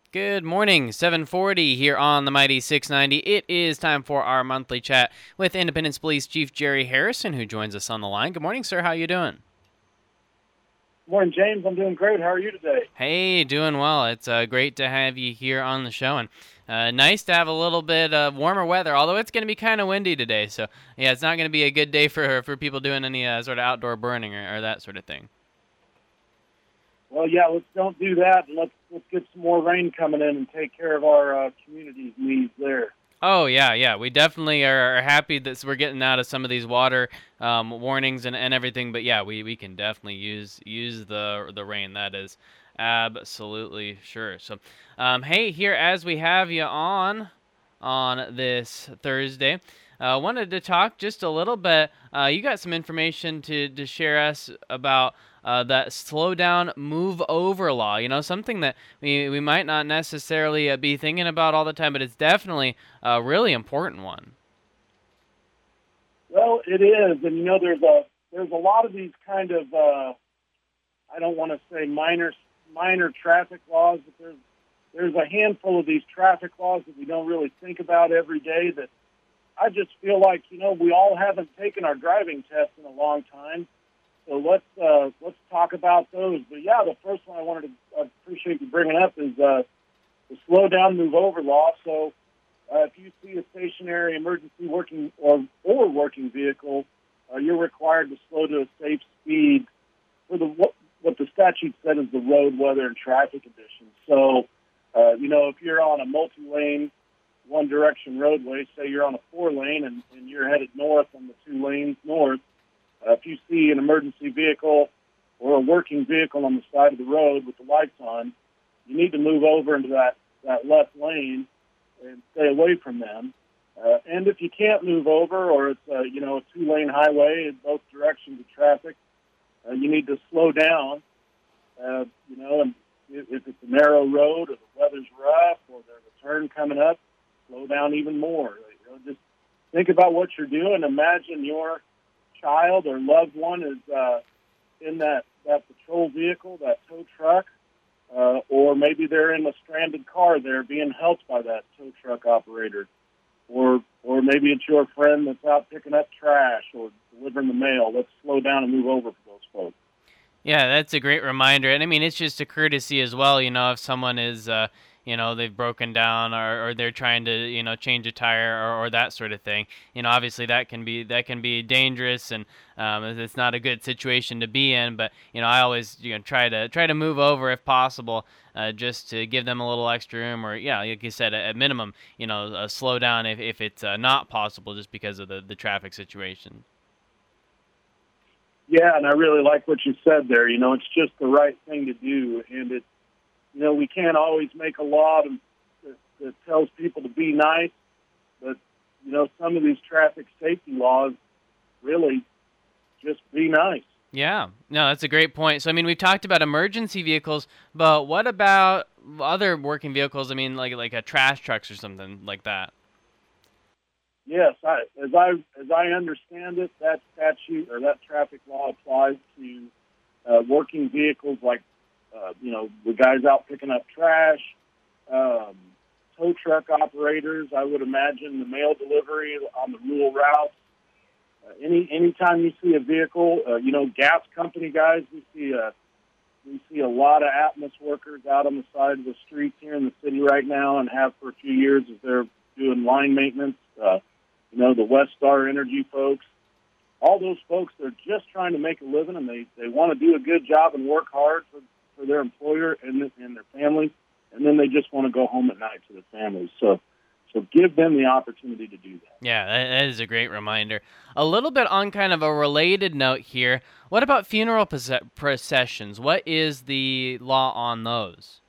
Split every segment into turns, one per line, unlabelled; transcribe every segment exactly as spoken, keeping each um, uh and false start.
Good morning, seven forty here on the Mighty six ninety. It is time for our monthly chat with Independence Police Chief Jerry Harrison, who joins us on the line. Good morning, sir. How you doing?
Good morning, James. I'm doing great. How are you today?
Hey, doing well. It's uh, great to have you here on the show, and uh, nice to have a little bit of warmer weather, although it's going to be kind of windy today. So, yeah, it's not going to be a good day for for people doing any uh, sort of outdoor burning or, or that sort of thing.
Well, yeah, let's don't do that, and let's let's get some more rain coming in and take care of our uh, community's needs there.
Oh, yeah, yeah. We definitely are, are happy that we're getting out of some of these water um, warnings and, and everything. But, yeah, we, we can definitely use use the the rain. That is absolutely sure. So, um, hey, here as we have you on on this Thursday, I uh, wanted to talk just a little bit. Uh, you got some information to, to share us about uh, that slow down, move over law. You know, something that we, we might not necessarily uh, be thinking about all the time, but it's definitely a really important one.
Well, it is, and you know, there's a there's a lot of these kind of uh, I don't want to say minor minor traffic laws, but there's there's a handful of these traffic laws that we don't really think about every day that I just feel like, you know, we all haven't taken our driving test in a long time. So let's uh, let's talk about those. But yeah, the first one I wanted to uh, appreciate you bringing up is uh, the slow down, move over law. So uh, if you see a stationary emergency working or or working vehicle, uh, you're required to slow to a safe speed for the what, what the statute said is the road, weather, and traffic conditions. So uh, you know, if you're on a multi-lane one direction roadway, say you're on a four lane and, and you're headed north on the two lanes north, uh, if you see an emergency vehicle or a working vehicle on the side of the road with the lights on, you need to move over into that, that left lane and stay away from them. Uh, and if you can't move over, or it's uh, you know, a two lane highway in both directions of traffic, uh, you need to slow down. Uh, you know, and if, if it's a narrow road or the weather's rough or there's a turn coming up, slow down even more. You know, just think about what you're doing. Imagine your child or loved one is uh, in that, that patrol vehicle, that tow truck, uh, or maybe they're in a stranded car there being helped by that tow truck operator. Or or maybe it's your friend that's out picking up trash or delivering the mail. Let's slow down and move over for those folks.
Yeah, that's a great reminder. And I mean, it's just a courtesy as well, you know, if someone is, uh, you know, they've broken down or, or they're trying to, you know, change a tire or, or that sort of thing. You know, obviously that can be, that can be dangerous and um, it's not a good situation to be in. But, you know, I always, you know, try to, try to move over if possible, uh, just to give them a little extra room or, yeah, like you said, at minimum, you know, uh, slow down if, if it's uh, not possible just because of the, the traffic situation.
Yeah, and I really like what you said there. You know, it's just the right thing to do. And it, you know, we can't always make a law to, that, that tells people to be nice, but, you know, some of these traffic safety laws really just be nice.
Yeah, no, that's a great point. So, I mean, we've talked about emergency vehicles, but what about other working vehicles? I mean, like like a trash trucks or something like that.
Yes, I, as I as I understand it, that statute or that traffic law applies to uh, working vehicles like, uh, you know, the guys out picking up trash, um, tow truck operators. I would imagine the mail delivery on the rural routes. Uh, any anytime you see a vehicle, uh, you know, gas company guys, we see a we see a lot of Atmos workers out on the side of the streets here in the city right now, and have for a few years as they're doing line maintenance. Uh, you know, the West Star Energy folks, all those folks, they're just trying to make a living, and they, they want to do a good job and work hard for, for their employer and, and their families, and then they just want to go home at night to their families. So so give them the opportunity to do that.
Yeah, that, that is a great reminder. A little bit on kind of a related note here, what about funeral processions? What is the law on those?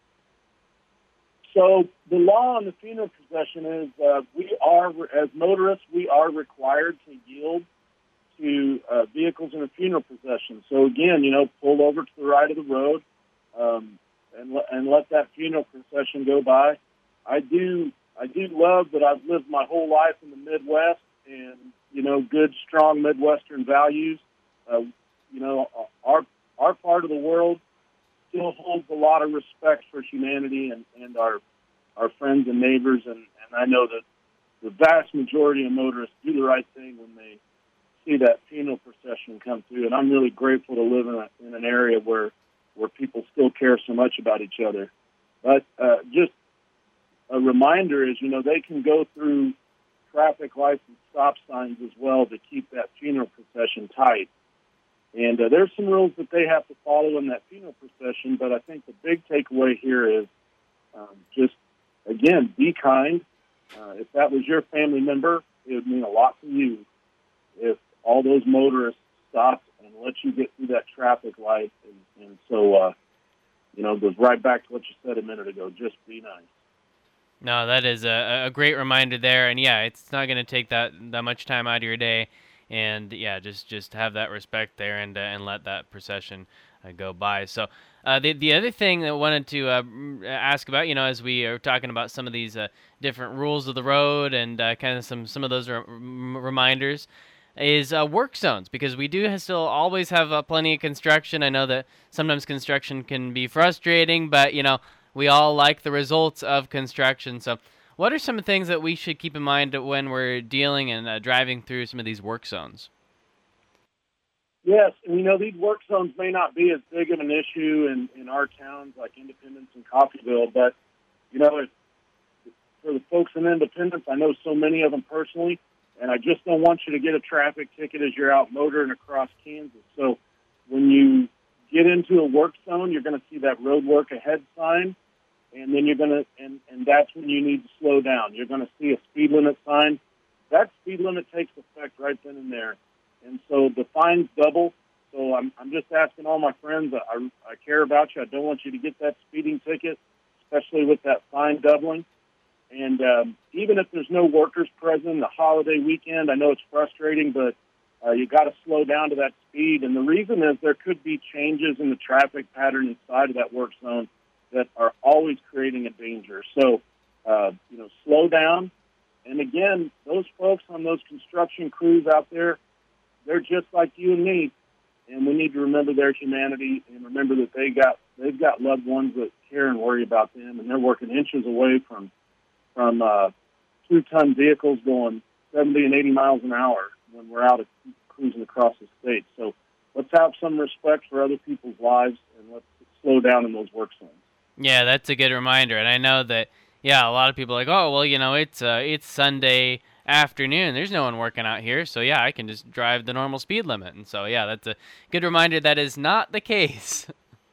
So the law on the funeral procession is uh, we are, as motorists, we are required to yield to uh, vehicles in a funeral procession. So again, you know, pull over to the right of the road um, and, and let that funeral procession go by. I do, I do love that I've lived my whole life in the Midwest, and you know, good, strong Midwestern values. Uh, you know, our our part of the world still holds a lot of respect for humanity and, and our our friends and neighbors, and, and I know that the vast majority of motorists do the right thing when they see that funeral procession come through, and I'm really grateful to live in, a, in an area where where people still care so much about each other. But uh, just a reminder is, you know, they can go through traffic lights and stop signs as well to keep that funeral procession tight. And uh, there's some rules that they have to follow in that funeral procession, but I think the big takeaway here is um, just, again, be kind. Uh, if that was your family member, it would mean a lot to you if all those motorists stopped and let you get through that traffic light. And, and so, uh, you know, it goes right back to what you said a minute ago, just be nice.
No, that is a, a great reminder there. And yeah, it's not going to take that, that much time out of your day. And yeah, just, just have that respect there and uh, and let that procession uh, go by. So uh, the the other thing that I wanted to uh, ask about, you know, as we are talking about some of these uh, different rules of the road and uh, kind of some some of those re- reminders, is uh, work zones, because we do still always have uh, plenty of construction. I know that sometimes construction can be frustrating, but you know, we all like the results of construction. So what are some things that we should keep in mind when we're dealing and uh, driving through some of these work zones?
Yes, and you know, these work zones may not be as big of an issue in, in our towns like Independence and Coffeyville, but, you know, if, for the folks in Independence, I know so many of them personally, and I just don't want you to get a traffic ticket as you're out motoring across Kansas. So when you get into a work zone, you're going to see that road work ahead sign, and then you're going to, and, and that's when you need to slow down. You're going to see a speed limit sign. That speed limit takes effect right then and there. And so the fines double. So I'm, I'm just asking all my friends, I, I care about you. I don't want you to get that speeding ticket, especially with that fine doubling. And um, even if there's no workers present, the holiday weekend, I know it's frustrating, but uh, you got to slow down to that speed. And the reason is there could be changes in the traffic pattern inside of that work zone that are always creating a danger. So, uh, you know, slow down. And again, those folks on those construction crews out there, they're just like you and me, and we need to remember their humanity and remember that they got they've got loved ones that care and worry about them, and they're working inches away from from uh, two-ton vehicles going seventy and eighty miles an hour when we're out cruising across the state. So let's have some respect for other people's lives, and let's slow down in those work zones.
Yeah, that's a good reminder, and I know that. Yeah, a lot of people are like, oh, well, you know, it's uh, it's Sunday afternoon. There's no one working out here, so yeah, I can just drive the normal speed limit. And so, yeah, that's a good reminder that is not the case.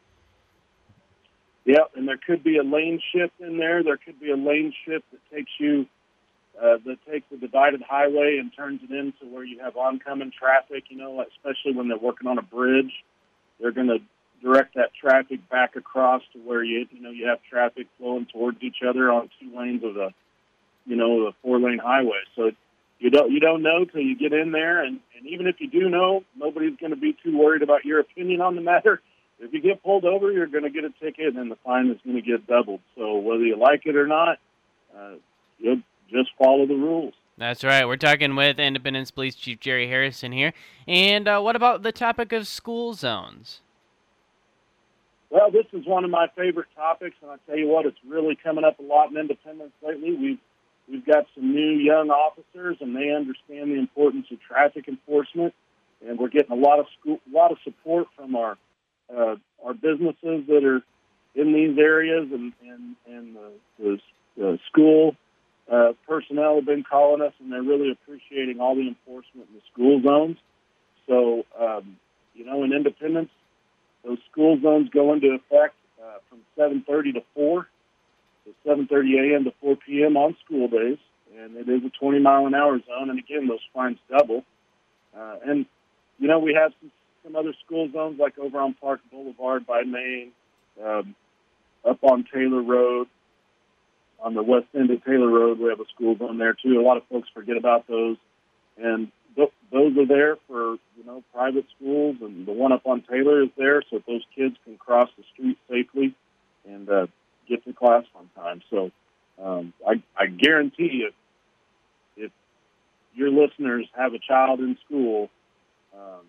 Yeah, and there could be a lane shift in there. There could be a lane shift that takes you, uh, that takes a divided highway and turns it into where you have oncoming traffic, you know, especially when they're working on a bridge. They're going to direct that traffic back across to where you, you know, you have traffic flowing towards each other on two lanes of the, you know, the four-lane highway. So you don't you don't know till you get in there, and, and even if you do know, nobody's going to be too worried about your opinion on the matter. If you get pulled over, you're going to get a ticket, and the fine is going to get doubled. So whether you like it or not, uh, you'll just follow the rules.
That's right. We're talking with Independence Police Chief Jerry Harrison here. And uh, what about the topic of school zones?
Well, this is one of my favorite topics, and I tell you what, it's really coming up a lot in Independence lately. We've we've got some new young officers, and they understand the importance of traffic enforcement, and we're getting a lot of school, a lot of support from our uh, our businesses that are in these areas, and and and the, the, the school uh, personnel have been calling us, and they're really appreciating all the enforcement in the school zones. So, um, you know, in Independence, those school zones go into effect uh, from seven thirty to four, so seven thirty a.m. to four p.m. on school days, and it is a twenty mile an hour zone, and again, those fines double. Uh, and, you know, we have some, some other school zones like over on Park Boulevard by Maine, um, up on Taylor Road, on the west end of Taylor Road, we have a school zone there, too. A lot of folks forget about those, and th- those are there for, you know, private schools, and the one up on Taylor is there so that those kids can cross the street safely and uh, get to class on time. So um, I, I guarantee you, if your listeners have a child in school, um,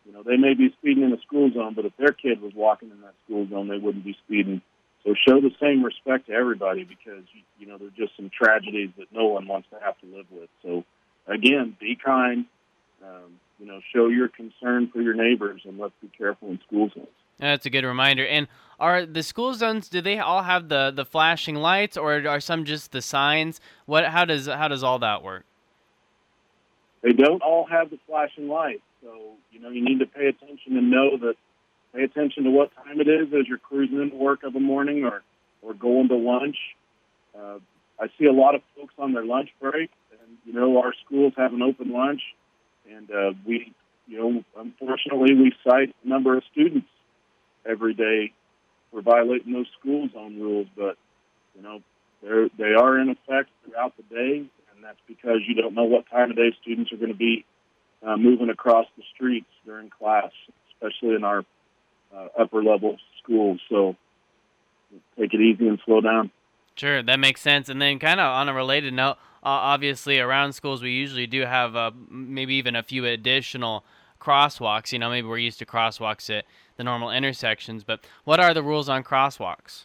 You know, they may be speeding in the school zone, but if their kid was walking in that school zone, they wouldn't be speeding. So show the same respect to everybody because, you, you know, there's just some tragedies that no one wants to have to live with. So, again, be kind. Um, you know, show your concern for your neighbors, and let's be careful in school zones.
That's a good reminder. And are the school zones, do they all have the, the flashing lights, or are some just the signs? What? How does how does all that work?
They don't all have the flashing lights. So, you know, you need to pay attention and know that, pay attention to what time it is as you're cruising into work of a morning or, or going to lunch. Uh, I see a lot of folks on their lunch break, and, you know, our schools have an open lunch, and uh, we, you know, unfortunately, we cite a number of students every day for violating those school zone rules, but, you know, they're, they are in effect throughout the day, and that's because you don't know what time of day students are going to be uh, moving across the streets during class, especially in our uh, upper-level schools. So take it easy and slow down.
Sure, that makes sense. And then kind of on a related note, uh, obviously around schools we usually do have uh, maybe even a few additional crosswalks. You know, maybe we're used to crosswalks at the normal intersections, but what are the rules on crosswalks?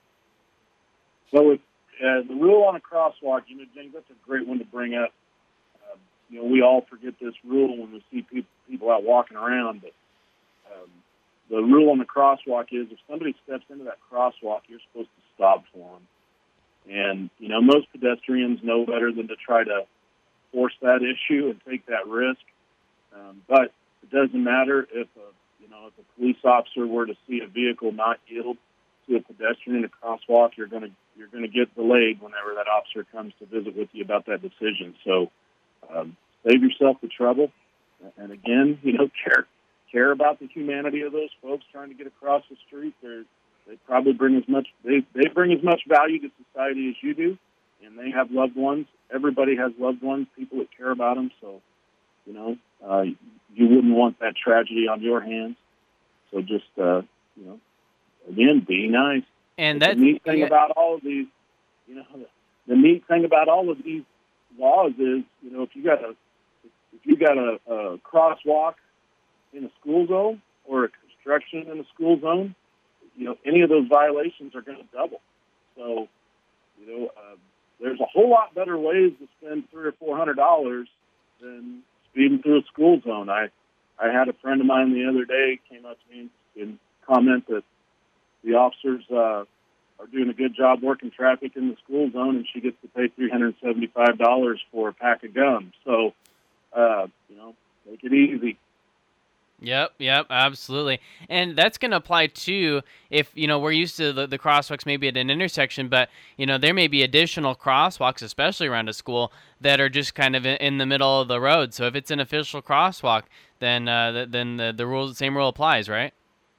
So if, uh, the rule on a crosswalk, you know, James, that's a great one to bring up. Uh, you know, we all forget this rule when we see people, people out walking around, but um, the rule on the crosswalk is if somebody steps into that crosswalk, you're supposed to stop for them. And, you know, most pedestrians know better than to try to force that issue and take that risk. Um, but it doesn't matter if a, you know, if a police officer were to see a vehicle not yield to a pedestrian in a crosswalk, you're going to you're going to get delayed whenever that officer comes to visit with you about that decision. So um, save yourself the trouble. And again, you know, care care about the humanity of those folks trying to get across the street. They're They probably bring as much they, they bring as much value to society as you do, and they have loved ones. Everybody has loved ones, people that care about them. So, you know, uh, you wouldn't want that tragedy on your hands. So just, uh, you know, again, be nice.
And
that's
that
the neat thing
yeah.
about all of these, you know, the, the neat thing about all of these laws is, you know, if you got a if you got a, a crosswalk in a school zone or a construction in a school zone, you know, any of those violations are going to double. So, you know, uh, there's a whole lot better ways to spend three or four hundred dollars than speeding through a school zone. I, I had a friend of mine the other day came up to me and, and comment that the officers uh, are doing a good job working traffic in the school zone, and she gets to pay three hundred seventy-five dollars for a pack of gum. So, uh, you know, make it easy.
Yep, yep, absolutely. And that's going to apply too if, you know, we're used to the, the crosswalks maybe at an intersection, but, you know, there may be additional crosswalks, especially around a school, that are just kind of in, in the middle of the road. So if it's an official crosswalk, then uh, the, then the, the rules, the same rule applies, right?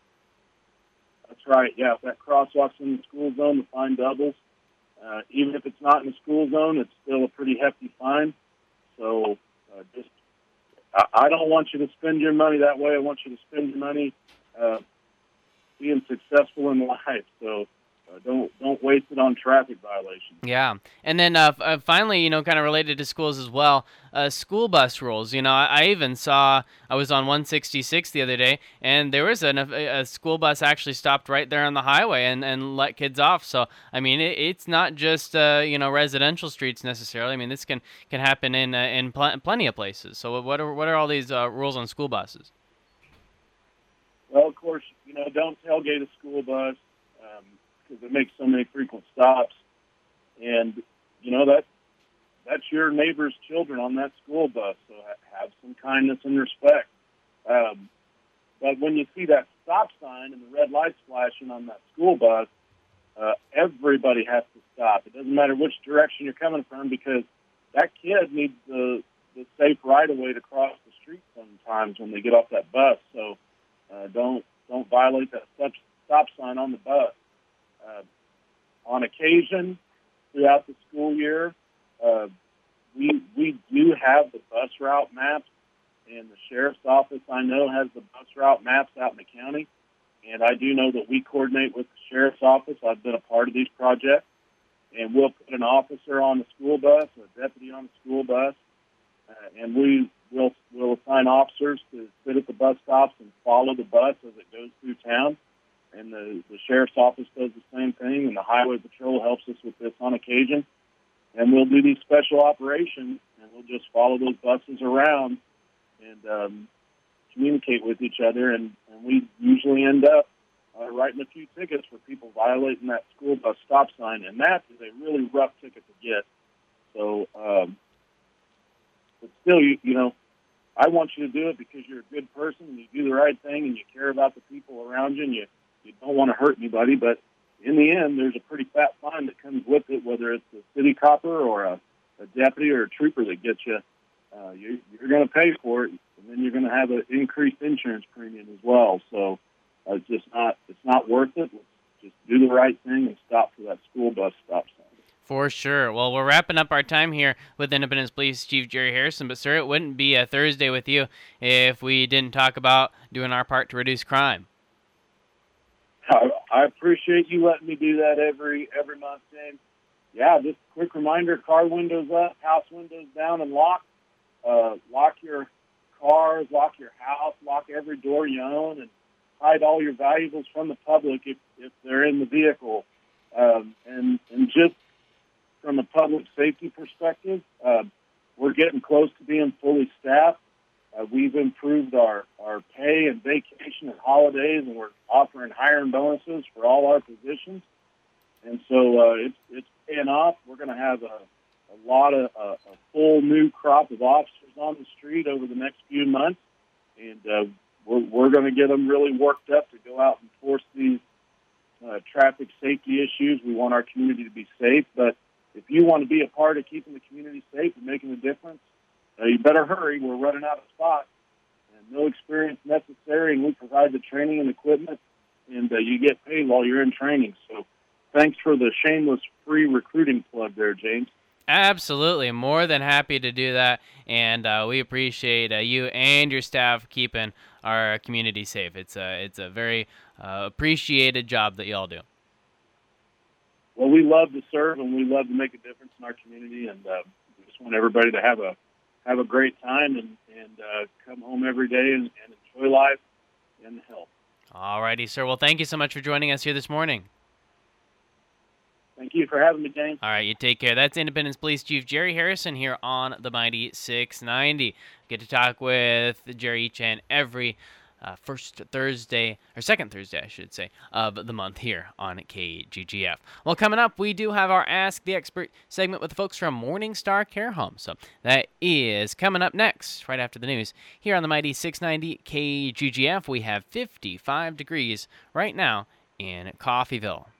That's right, yeah. If that crosswalk's in the school zone, the fine doubles. Uh, even if it's not in the school zone, it's still a pretty hefty fine. So uh, just I don't want you to spend your money that way. I want you to spend your money uh, being successful in life. So uh, don't don't waste it on traffic violations.
Yeah, and then uh, f- uh, finally, you know, kind of related to schools as well, uh, school bus rules. You know, I, I even saw I was on one sixty-six the other day, and there was an, a, a school bus actually stopped right there on the highway and, and let kids off. So I mean, it, it's not just uh, you know residential streets necessarily. I mean, this can can happen in uh, in pl- plenty of places. So what are what are all these uh, rules on school buses?
Well, of course, you know, don't tailgate a school bus because it makes so many frequent stops, and you know that that's your neighbor's children on that school bus. So ha- have some kindness and respect. Um, but when you see that stop sign and the red lights flashing on that school bus, uh, everybody has to stop. It doesn't matter which direction you're coming from because that kid needs the the safe right of way to cross the street sometimes when they get off that bus. So uh, don't don't violate that stop, stop sign on the bus. Uh, on occasion, throughout the school year, uh, we we do have the bus route maps, and the sheriff's office, I know, has the bus route maps out in the county. And I do know that we coordinate with the sheriff's office. I've been a part of these projects, and we'll put an officer on the school bus, a deputy on the school bus, uh, and we will will assign officers to sit at the bus stops and follow the bus as it goes through town. And the, the sheriff's office does the same thing, and the highway patrol helps us with this on occasion. And we'll do these special operations, and we'll just follow those buses around and um, communicate with each other. And, and we usually end up uh, writing a few tickets for people violating that school bus stop sign, and that is a really rough ticket to get. So, um, but still, you, you know, I want you to do it because you're a good person and you do the right thing and you care about the people around you and you, you don't want to hurt anybody. But in the end, there's a pretty fat fine that comes with it, whether it's a city copper or a, a deputy or a trooper that gets you. Uh, you you're going to pay for it, and then you're going to have an increased insurance premium as well. So uh, it's just not it's not worth it. Let's just do the right thing and stop for that school bus stop sign.
For sure. Well, we're wrapping up our time here with Independence Police Chief Jerry Harrison, but sir, it wouldn't be a Thursday with you if we didn't talk about doing our part to reduce crime.
I, I appreciate you letting me do that every every month, James. Yeah, just a quick reminder, car windows up, house windows down and locked. Uh, lock your cars, lock your house, lock every door you own, and hide all your valuables from the public if, if they're in the vehicle. Um, and, and just from a public safety perspective, uh, we're getting close to being fully staffed. Uh, we've improved our, our pay and vacation and holidays, and we're offering hiring bonuses for all our positions. And so uh, it's, it's paying off. We're going to have a, a lot of uh, a full new crop of officers on the street over the next few months, and uh, we're, we're going to get them really worked up to go out and enforce these uh, traffic safety issues. We want our community to be safe, but if you want to be a part of keeping the community safe and making a difference, uh, you better hurry. We're running out of spots, and no experience necessary, and we provide the training and equipment, and uh, you get paid while you're in training. So thanks for the shameless free recruiting plug there, James.
Absolutely. More than happy to do that, and uh, we appreciate uh, you and your staff keeping our community safe. It's a, it's a very uh, appreciated job that you all do.
Well, we love to serve, and we love to make a difference in our community, and uh, we just want everybody to have a have a great time and, and uh, come home every day and, and enjoy life and health.
All righty, sir. Well, thank you so much for joining us here this morning.
Thank you for having me, James.
All right, you take care. That's Independence Police Chief Jerry Harrison here on the Mighty six ninety. Get to talk with Jerry each and every uh, first Thursday, or second Thursday, I should say, of the month here on K G G F. Well, coming up, we do have our Ask the Expert segment with the folks from Morningstar Care Home. So that is coming up next, right after the news. Here on the Mighty six ninety K G G F, we have fifty-five degrees right now in Coffeyville.